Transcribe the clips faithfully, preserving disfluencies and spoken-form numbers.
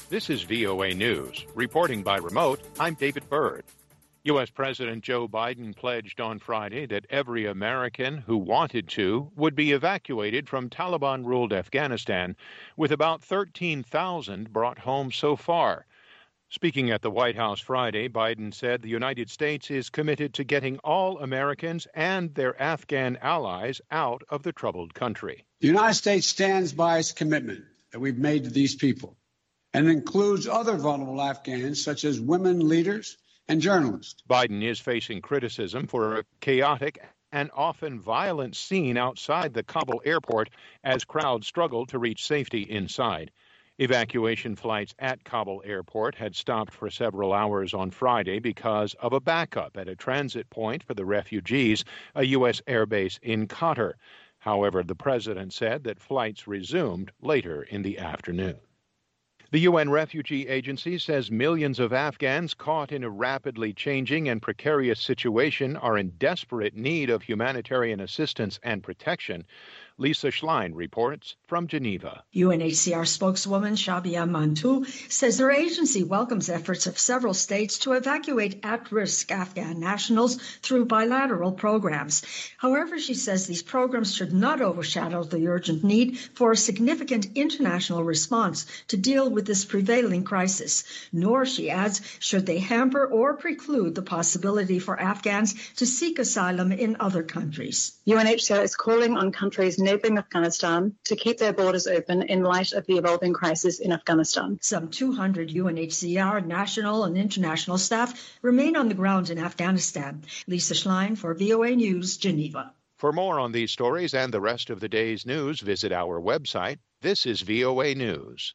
This is V O A News. Reporting by remote, I'm David Byrd. U S. President Joe Biden pledged on Friday that every American who wanted to would be evacuated from Taliban-ruled Afghanistan, with about thirteen thousand brought home so far. Speaking at the White House Friday, Biden said the United States is committed to getting all Americans and their Afghan allies out of the troubled country. The United States stands by its commitment that we've made to these people, and includes other vulnerable Afghans, such as women leaders and journalists. Biden is facing criticism for a chaotic and often violent scene outside the Kabul airport as crowds struggled to reach safety inside. Evacuation flights at Kabul airport had stopped for several hours on Friday because of a backup at a transit point for the refugees, a U S airbase in Qatar. However, the president said that flights resumed later in the afternoon. The U N Refugee Agency says millions of Afghans caught in a rapidly changing and precarious situation are in desperate need of humanitarian assistance and protection. Lisa Schlein reports from Geneva. U N H C R spokeswoman Shabia Mantou says their agency welcomes efforts of several states to evacuate at-risk Afghan nationals through bilateral programs. However, she says these programs should not overshadow the urgent need for a significant international response to deal with this prevailing crisis, nor, she adds, should they hamper or preclude the possibility for Afghans to seek asylum in other countries. U N H C R is calling on countries neighbouring Afghanistan to keep their borders open in light of the evolving crisis in Afghanistan. Some two hundred U N H C R national and international staff remain on the ground in Afghanistan. Lisa Schlein for V O A News, Geneva. For more on these stories and the rest of the day's news, visit our website. This is V O A News.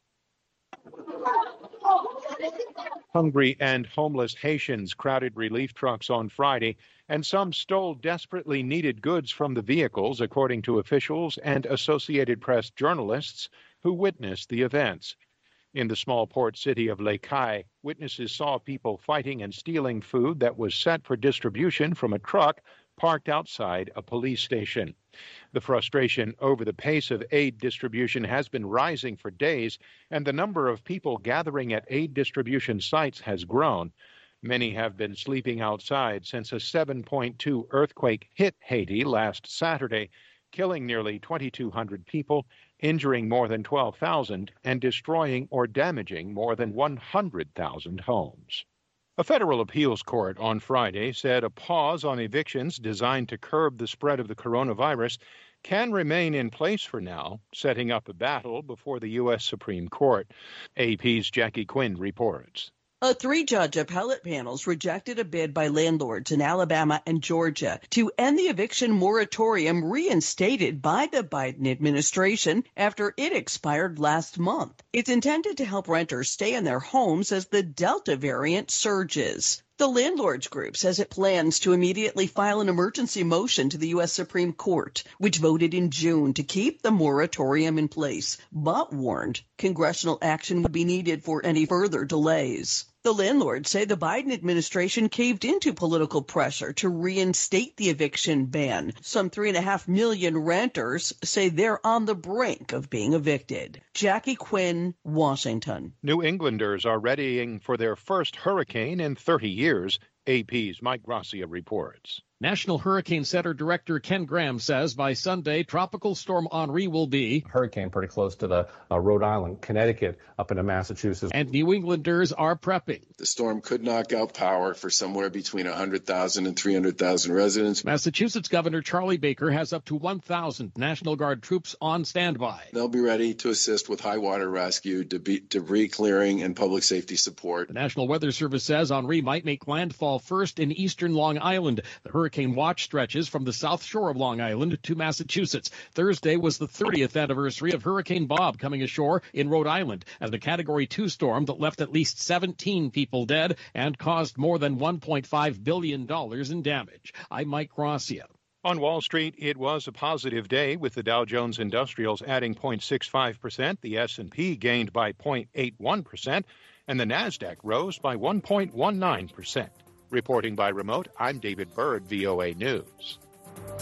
Hungry and homeless Haitians crowded relief trucks on Friday, and some stole desperately needed goods from the vehicles, according to officials and Associated Press journalists who witnessed the events. In the small port city of Les Cayes, witnesses saw people fighting and stealing food that was set for distribution from a truck parked outside a police station. The frustration over the pace of aid distribution has been rising for days, and the number of people gathering at aid distribution sites has grown. Many have been sleeping outside since a seven point two earthquake hit Haiti last Saturday, killing nearly twenty-two hundred people, injuring more than twelve thousand, and destroying or damaging more than one hundred thousand homes. A federal appeals court on Friday said a pause on evictions designed to curb the spread of the coronavirus can remain in place for now, setting up a battle before the U S. Supreme Court. A P's Jackie Quinn reports. A three-judge appellate panels rejected a bid by landlords in Alabama and Georgia to end the eviction moratorium reinstated by the Biden administration after it expired last month. It's intended to help renters stay in their homes as the Delta variant surges. The landlords group says it plans to immediately file an emergency motion to the U S. Supreme Court, which voted in June to keep the moratorium in place, but warned congressional action would be needed for any further delays. The landlords say the Biden administration caved into political pressure to reinstate the eviction ban. Some three and a half million renters say they're on the brink of being evicted. Jackie Quinn, Washington. New Englanders are readying for their first hurricane in thirty years. A P's Mike Gracia reports. National Hurricane Center Director Ken Graham says by Sunday, Tropical Storm Henri will be hurricane pretty close to the uh, Rhode Island, Connecticut, up into Massachusetts. And New Englanders are prepping. The storm could knock out power for somewhere between one hundred thousand and three hundred thousand residents. Massachusetts Governor Charlie Baker has up to one thousand National Guard troops on standby. They'll be ready to assist with high water rescue, debris, debris clearing, and public safety support. The National Weather Service says Henri might make landfall first in eastern Long Island. The hurricane Hurricane watch stretches from the south shore of Long Island to Massachusetts. Thursday was the thirtieth anniversary of Hurricane Bob coming ashore in Rhode Island as a Category two storm that left at least seventeen people dead and caused more than one point five billion dollars in damage. I'm Mike Gracia. On Wall Street, it was a positive day with the Dow Jones Industrials adding zero point six five percent, the S and P gained by zero point eight one percent, and the NASDAQ rose by one point one nine percent. Reporting by remote, I'm David Byrd, V O A News.